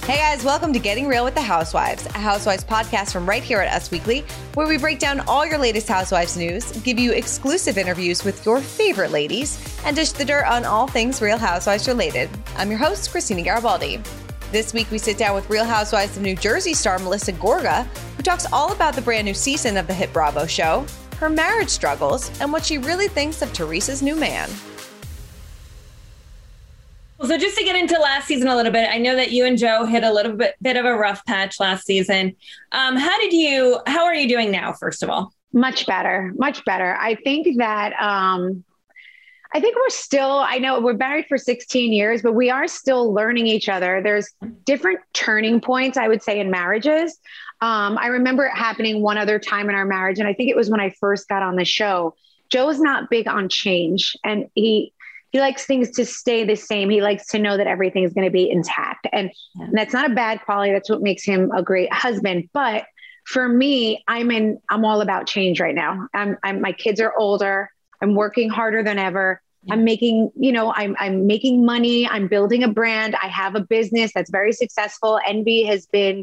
Hey guys, welcome to Getting Real with the Housewives, a Housewives podcast from right here at Us Weekly, where we break down all your latest Housewives news, give you exclusive interviews with your favorite ladies, and dish the dirt on all things Real Housewives related. I'm your host, Christina Garibaldi. This week we sit down with Real Housewives of New Jersey star Melissa Gorga, who talks all about the brand new season of the hit Bravo show, her marriage struggles, and what she really thinks of Teresa's new man. So just to get into last season a little bit, I know that you and Joe hit a little bit of a rough patch last season. How are you doing now, first of all? Much better. I think that, we're still, I know we're married for 16 years, but we are still learning each other. There's different turning points, I would say, in marriages. I remember it happening one other time in our marriage, and I think it was when I first got on the show. Joe's not big on change, and he likes things to stay the same. He likes to know that everything is going to be intact. And that's not a bad quality. That's what makes him a great husband. But for me, I'm all about change right now. My kids are older. I'm working harder than ever. I'm making, I'm making money. I'm building a brand. I have a business that's very successful. Envy has been,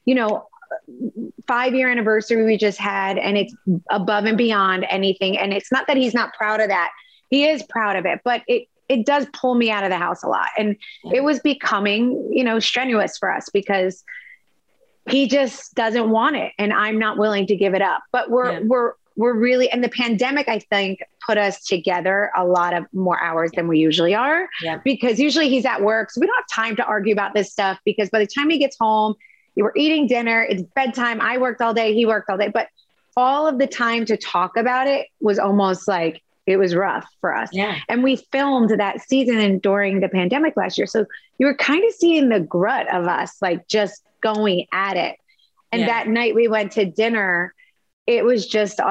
5-year anniversary we just had, and it's above and beyond anything. And it's not that he's not proud of that. He is proud of it, but it does pull me out of the house a lot. And it was becoming, strenuous for us because he just doesn't want it. And I'm not willing to give it up, but we're really, and the pandemic, I think, put us together a lot of more hours than we usually are, because usually he's at work. So we don't have time to argue about this stuff, because by the time he gets home, we're eating dinner, it's bedtime. I worked all day. He worked all day, but all of the time to talk about it was almost like, it was rough for us. Yeah. And we filmed that season and during the pandemic last year. So you were kind of seeing the glut of us, like just going at it. And that night we went to dinner. Nobody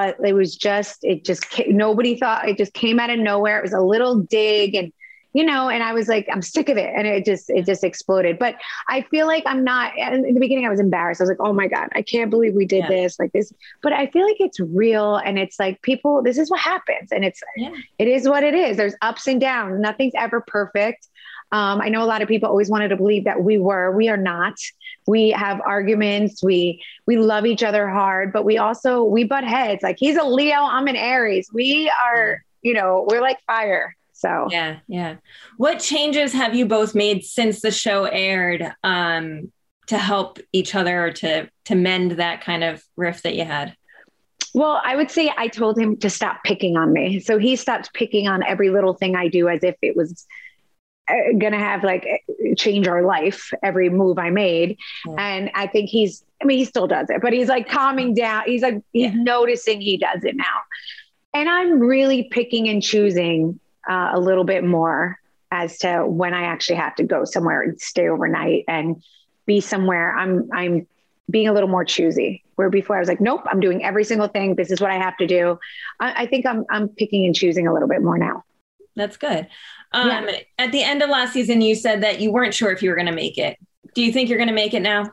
thought, it just came out of nowhere. It was a little dig, and and I was like, I'm sick of it. And it just exploded. But I feel like in the beginning, I was embarrassed. I was like, oh my God, I can't believe we did this like this. But I feel like it's real. And it's like, people, this is what happens. And it is what it is. There's ups and downs. Nothing's ever perfect. I know a lot of people always wanted to believe that we are not. We have arguments. We love each other hard, but we butt heads. Like, he's a Leo, I'm an Aries. We are, we're like fire. So, yeah. What changes have you both made since the show aired to help each other, or to mend that kind of rift that you had? Well, I would say I told him to stop picking on me. So he stopped picking on every little thing I do as if it was going to have change our life, every move I made. Yeah. And I think he still does it, but he's like calming down. He's like, he's noticing he does it now. And I'm really picking and choosing a little bit more as to when I actually have to go somewhere and stay overnight and be somewhere. I'm being a little more choosy, where before I was like, nope, I'm doing every single thing. This is what I have to do. I think I'm picking and choosing a little bit more now. That's good. At the end of last season, you said that you weren't sure if you were going to make it. Do you think you're going to make it now?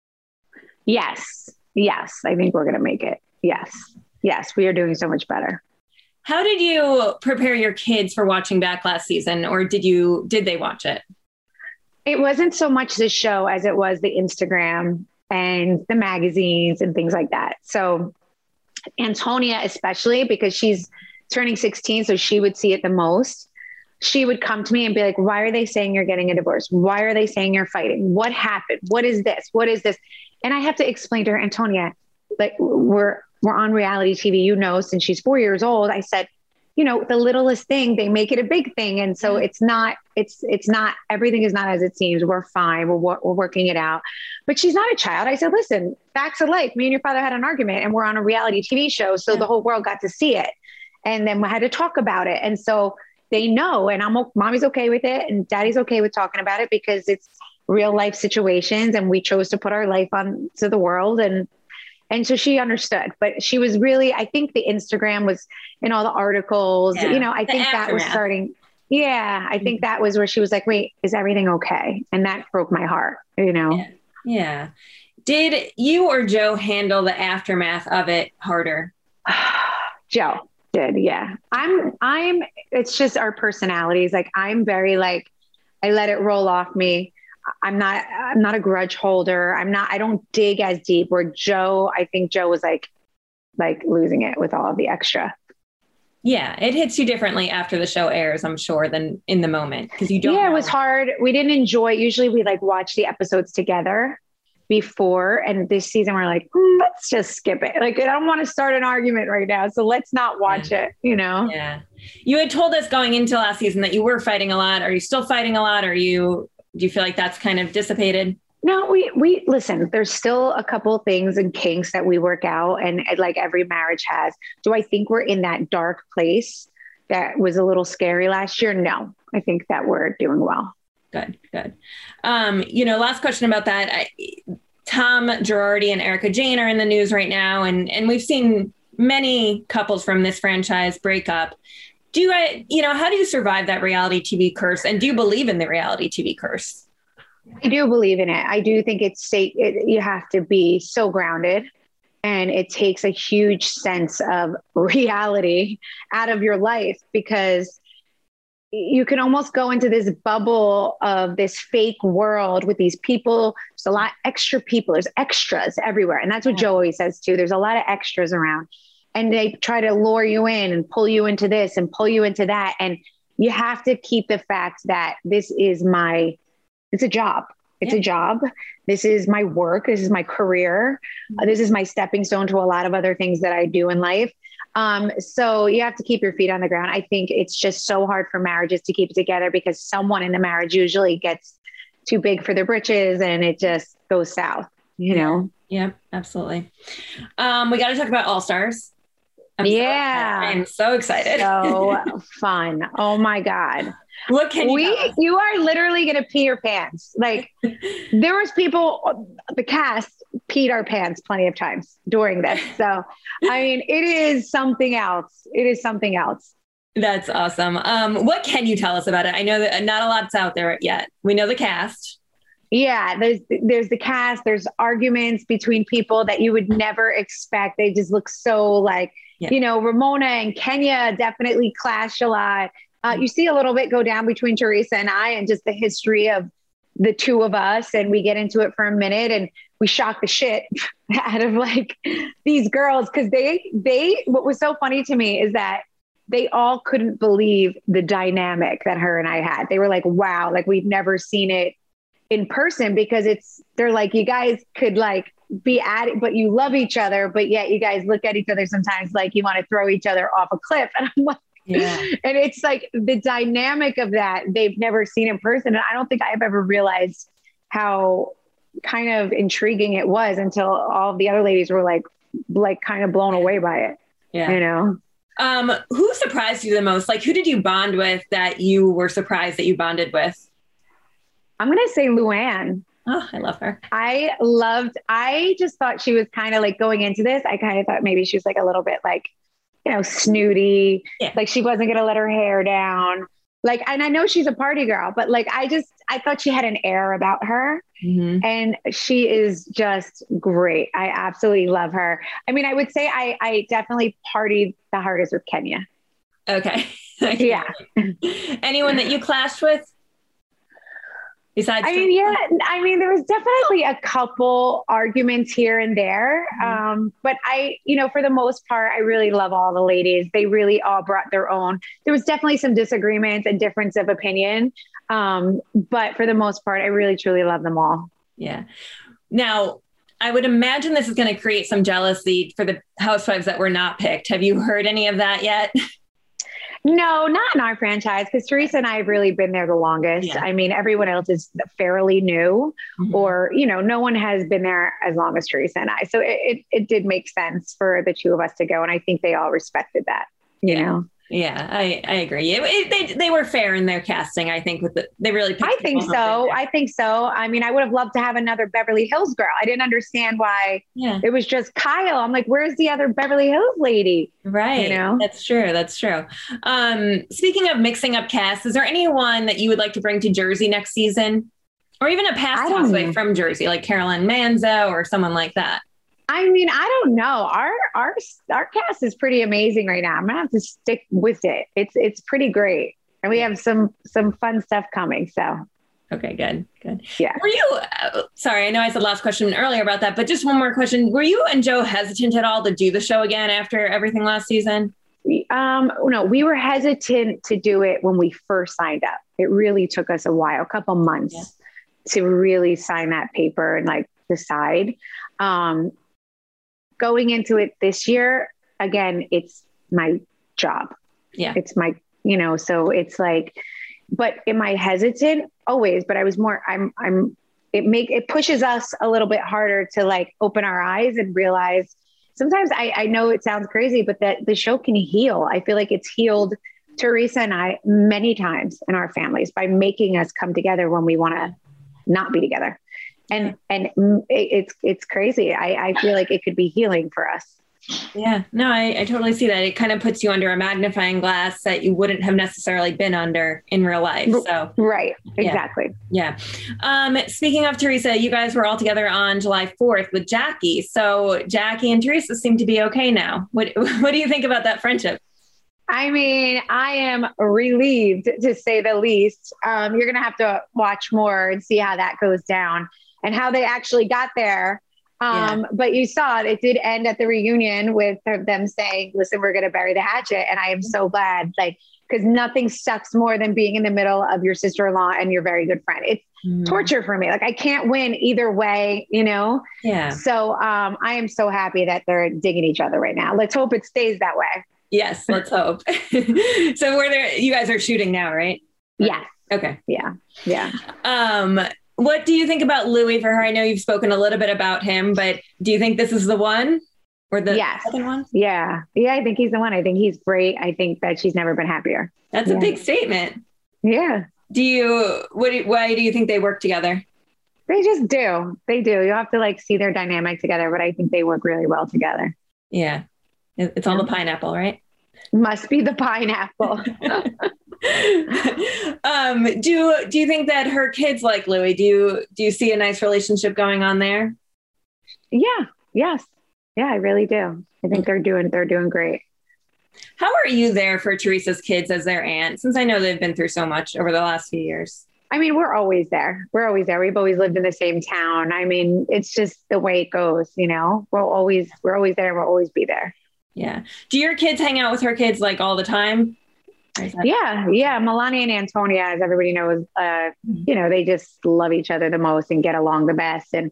Yes. I think we're going to make it. Yes. We are doing so much better. How did you prepare your kids for watching back last season, or did they watch it? It wasn't so much the show as it was the Instagram and the magazines and things like that. So Antonia, especially because she's turning 16, so she would see it the most. She would come to me and be like, why are they saying you're getting a divorce? Why are they saying you're fighting? What happened? What is this? And I have to explain to her, Antonia, like, we're on reality TV, since she's 4 years old. I said, the littlest thing, they make it a big thing. And so it's not, everything is not as it seems. We're fine. We're working it out, but she's not a child. I said, listen, facts of life. Me and your father had an argument, and we're on a reality TV show. So the whole world got to see it. And then we had to talk about it. And so they know, and mommy's okay with it. And daddy's okay with talking about it, because it's real life situations. And we chose to put our life on to the world. And so she understood, but she was really, I think the Instagram was in all the articles, I think that was starting. Yeah. I think that was where she was like, wait, is everything okay? And that broke my heart, Yeah. Did you or Joe handle the aftermath of it harder? Joe did. Yeah. It's just our personalities. Like, I'm very I let it roll off me. I'm not a grudge holder. I don't dig as deep where Joe, I think Joe was like losing it with all of the extra. Yeah. It hits you differently after the show airs, I'm sure, than in the moment. Cause you don't Yeah, know. it was hard. We didn't enjoy it. Usually we like watch the episodes together before. And this season we're like, let's just skip it. Like, I don't want to start an argument right now. So let's not watch it, you know? Yeah. You had told us going into last season that you were fighting a lot. Are you still fighting a lot? Do you feel like that's kind of dissipated? No, we listen, there's still a couple things and kinks that we work out, and like every marriage has. Do I think we're in that dark place that was a little scary last year? No, I think that we're doing well. Good. Last question about that. Tom Girardi and Erica Jane are in the news right now, and we've seen many couples from this franchise break up. How do you survive that reality TV curse? And do you believe in the reality TV curse? I do believe in it. I do think you have to be so grounded, and it takes a huge sense of reality out of your life, because you can almost go into this bubble of this fake world with these people. There's a lot extra people. There's extras everywhere. And that's what Joe always says too. There's a lot of extras around, and they try to lure you in and pull you into this and pull you into that. And you have to keep the fact that it's a job. It's a job. This is my work. This is my career. This is my stepping stone to a lot of other things that I do in life. So you have to keep your feet on the ground. I think it's just so hard for marriages to keep it together, because someone in the marriage usually gets too big for their britches and it just goes south, you know? Yeah, absolutely. We got to talk about All Stars. I'm so excited. So fun. Oh my God. What can you are literally going to pee your pants. Like, there was people, the cast peed our pants plenty of times during this. So, I mean, it is something else. It is something else. That's awesome. What can you tell us about it? I know that not a lot's out there yet. We know the cast. Yeah, there's the cast. There's arguments between people that you would never expect. They just look so like, Ramona and Kenya definitely clash a lot. You see a little bit go down between Teresa and I, and just the history of the two of us. And we get into it for a minute and we shock the shit out of like these girls. Cause what was so funny to me is that they all couldn't believe the dynamic that her and I had. They were like, wow, like we've never seen it in person, because they're like, you guys could like be at it, but you love each other, but yet you guys look at each other sometimes like you want to throw each other off a cliff. And I'm like, and it's like the dynamic of that they've never seen in person. And I don't think I've ever realized how kind of intriguing it was until all of the other ladies were like kind of blown away by it. Yeah. You know? Who surprised you the most? Like, who did you bond with that you were surprised that you bonded with? I'm going to say Luann. Oh, I love her. I just thought she was kind of like, going into this, I kind of thought maybe she was like a little bit like, snooty, like she wasn't going to let her hair down. Like, and I know she's a party girl, but like, I thought she had an air about her, and she is just great. I absolutely love her. I mean, I would say I definitely partied the hardest with Kenya. Okay. Yeah. Anyone that you clashed with? Besides, there was definitely a couple arguments here and there. But for the most part, I really love all the ladies. They really all brought their own. There was definitely some disagreements and difference of opinion. But for the most part, I really, truly love them all. Yeah. Now, I would imagine this is going to create some jealousy for the housewives that were not picked. Have you heard any of that yet? No, not in our franchise, because Teresa and I have really been there the longest. Yeah. I mean, everyone else is fairly new, or, no one has been there as long as Teresa and I. So it did make sense for the two of us to go. And I think they all respected that, you know? Yeah, I agree. They were fair in their casting. I think they really picked. I think so. I mean, I would have loved to have another Beverly Hills girl. I didn't understand why it was just Kyle. I'm like, where's the other Beverly Hills lady? Right. That's true. Speaking of mixing up casts, is there anyone that you would like to bring to Jersey next season, or even a past housewife from Jersey, like Carolyn Manzo or someone like that? I mean, I don't know. Our cast is pretty amazing right now. I'm gonna have to stick with it. It's pretty great, and we have some fun stuff coming. So Okay, good. Yeah. Were you, sorry, I know I said last question earlier about that, but just one more question. Were you and Joe hesitant at all to do the show again after everything last season? No, we were hesitant to do it when we first signed up. It really took us a while, a couple months to really sign that paper and like decide. Going into it this year, again, it's my job. Yeah. It's my, so it's like, but am I hesitant? Always, but I was more, it pushes us a little bit harder to like open our eyes and realize sometimes I know it sounds crazy, but that the show can heal. I feel like it's healed Teresa and I many times in our families by making us come together when we want to not be together. And it's crazy. I feel like it could be healing for us. Yeah, no, I totally see that. It kind of puts you under a magnifying glass that you wouldn't have necessarily been under in real life. So right. Exactly. Yeah. Speaking of Teresa, you guys were all together on July 4th with Jackie. So Jackie and Teresa seem to be okay now. What do you think about that friendship? I mean, I am relieved to say the least. You're going to have to watch more and see how that goes down and how they actually got there. But you saw it did end at the reunion with them saying, listen, we're going to bury the hatchet. And I am so glad, because nothing sucks more than being in the middle of your sister-in-law and your very good friend. It's torture for me. Like I can't win either way, Yeah. So I am so happy that they're digging each other right now. Let's hope it stays that way. Yes, let's hope. So you guys are shooting now, right? Yeah. Okay. Yeah. Yeah. What do you think about Louis for her? I know you've spoken a little bit about him, but do you think this is the one or the second one? Yeah. Yeah. I think he's the one. I think he's great. I think that she's never been happier. That's a big statement. Yeah. Why do you think they work together? They just do. They do. You have to see their dynamic together, but I think they work really well together. Yeah. It's all the pineapple, right? Must be the pineapple. Do you think that her kids like Louis? Do you see a nice relationship going on there? Yeah. Yes. Yeah, I really do. I think they're doing great. How are you there for Teresa's kids as their aunt? Since I know they've been through so much over the last few years. I mean, we're always there. We've always lived in the same town. I mean, it's just the way it goes, We're always there. We'll always be there. Yeah. Do your kids hang out with her kids all the time? Yeah. Melania and Antonia, as everybody knows, they just love each other the most and get along the best. And,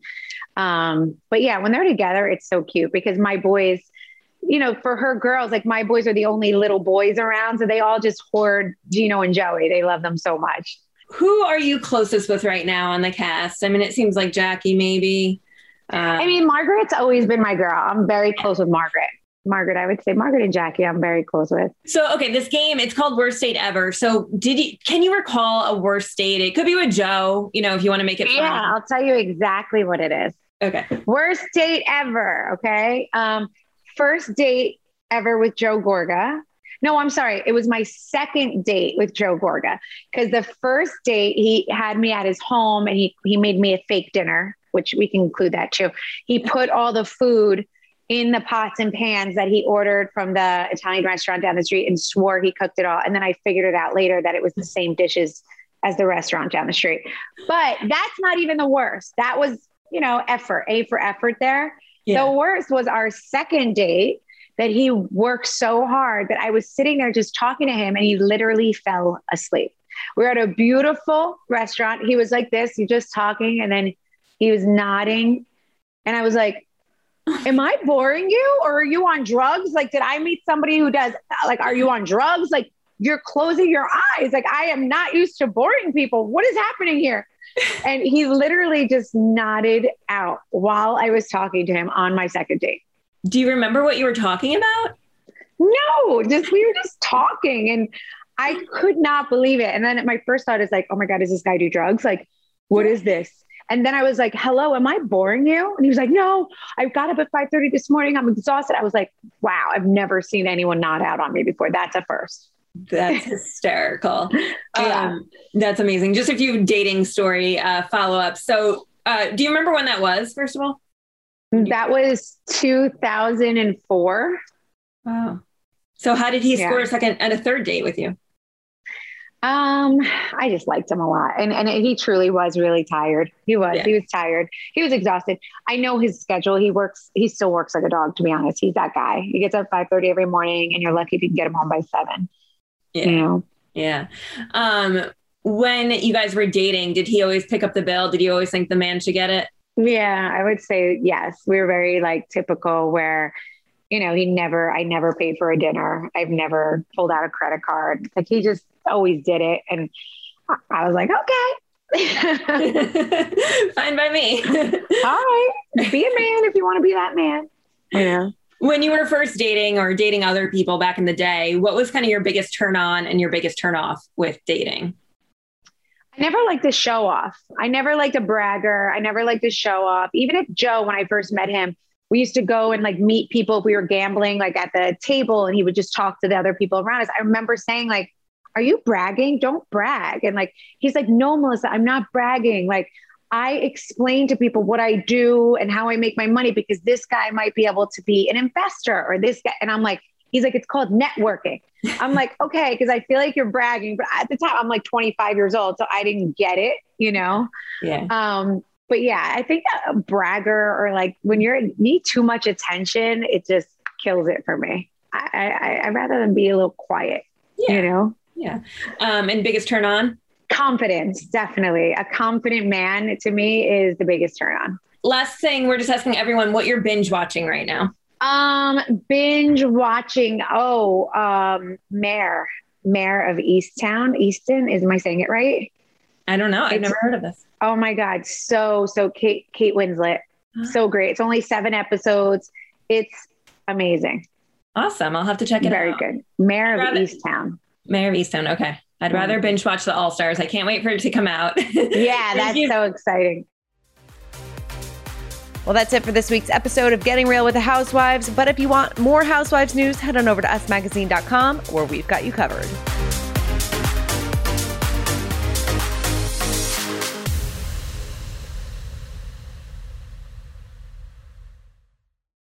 but yeah, when they're together, it's so cute because my boys, for her girls, my boys are the only little boys around. So they all just hoard Gino and Joey. They love them so much. Who are you closest with right now on the cast? I mean, it seems like Jackie, maybe. Margaret's always been my girl. I'm very close with Margaret. I would say Margaret and Jackie, I'm very close with. So, okay, this game, it's called Worst Date Ever. So can you recall a worst date? It could be with Joe, if you want to make it fun. Yeah, I'll tell you exactly what it is. Okay. Worst date ever. Okay. First date ever with Joe Gorga. No, I'm sorry. It was my second date with Joe Gorga because the first date he had me at his home and he made me a fake dinner, which we can include that too. He put all the food in the pots and pans that he ordered from the Italian restaurant down the street and swore he cooked it all. And then I figured it out later that it was the same dishes as the restaurant down the street. But that's not even the worst. That was, effort, A for effort there. Yeah. The worst was our second date that he worked so hard that I was sitting there just talking to him and he literally fell asleep. We were at a beautiful restaurant. He was like this, he just talking and then he was nodding. And I was like, am I boring you or are you on drugs? Did I meet somebody who does are you on drugs? You're closing your eyes. I am not used to boring people. What is happening here? And he literally just nodded out while I was talking to him on my second date. Do you remember what you were talking about? No, we were just talking and I could not believe it. And then my first thought is oh my God, does this guy do drugs? What is this? And then I was like, hello, am I boring you? And he was like, no, I got up at 5:30 this morning. I'm exhausted. I was like, wow, I've never seen anyone nod out on me before. That's a first. That's hysterical. Yeah. That's amazing. Just a few dating story follow-ups. So do you remember when that was, first of all? That was 2004. Wow. So how did he score a second and a third date with you? I just liked him a lot. And he truly was really tired. He was tired. He was exhausted. I know his schedule. He still works like a dog, to be honest. He's that guy. He gets up 5:30 every morning and you're lucky if you can get him home by 7. Yeah. You know? Yeah. When you guys were dating, did he always pick up the bill? Did you always think the man should get it? Yeah, I would say yes. We were very like typical where, you know, I never paid for a dinner. I've never pulled out a credit card. Like he just always did it. And I was like, okay. Fine by me. All right. Be a man if you want to be that man. Yeah. When you were first dating or dating other people back in the day, what was kind of your biggest turn on and your biggest turn off with dating? I never liked to show off. I never liked a bragger. I never liked to show off. Even if Joe, when I first met him, we used to go and like meet people if we were gambling, like at the table, and he would just talk to the other people around us. I remember saying like, are you bragging? Don't brag. And like, he's like, no, Melissa, I'm not bragging. Like I explain to people what I do and how I make my money because this guy might be able to be an investor or this guy. And I'm like, he's like, it's called networking. I'm like, okay. Cause I feel like you're bragging, but at the time I'm like 25 years old. So I didn't get it, you know? Yeah. But yeah, I think a bragger or like when you need too much attention, it just kills it for me. I'd rather than be a little quiet, you know? Yeah. And biggest turn on? Confidence, definitely. A confident man to me is the biggest turn on. Last thing, we're just asking everyone what you're binge watching right now. Binge watching. Mayor of Easton. Am I saying it right? I don't know. I've never heard of this. Oh my God. So Kate Winslet. So great. It's only 7 episodes. It's amazing. Awesome. I'll have to check it out. Very good. Mayor of Easttown. Mayor of Easttown. Okay. I'd rather binge watch the All Stars. I can't wait for it to come out. Yeah, that's so exciting. Well, that's it for this week's episode of Getting Real with the Housewives. But if you want more Housewives news, head on over to usmagazine.com where we've got you covered.